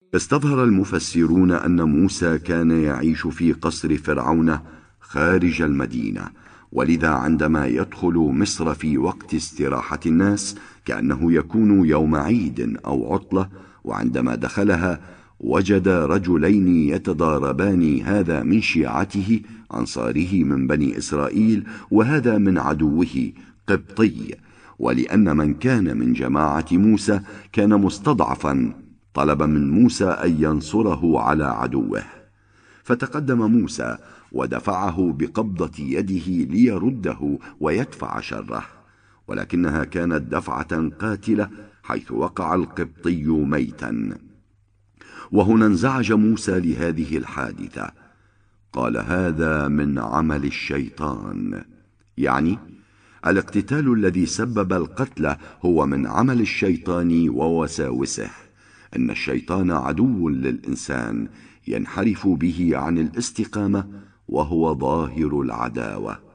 استظهر المفسرون أن موسى كان يعيش في قصر فرعون خارج المدينة، ولذا عندما يدخل مصر في وقت استراحة الناس كأنه يكون يوم عيد أو عطلة، وعندما دخلها وجد رجلين يتضاربان، هذا من شيعته أنصاره من بني إسرائيل، وهذا من عدوه قبطي. ولأن من كان من جماعة موسى كان مستضعفا، طلب من موسى أن ينصره على عدوه، فتقدم موسى ودفعه بقبضة يده ليرده ويدفع شره، ولكنها كانت دفعة قاتلة حيث وقع القبطي ميتا. وهنا انزعج موسى لهذه الحادثة، قال: هذا من عمل الشيطان، يعني الاقتتال الذي سبب القتل هو من عمل الشيطان ووساوسه. إن الشيطان عدو للإنسان ينحرف به عن الاستقامة، وهو ظاهر العداوة.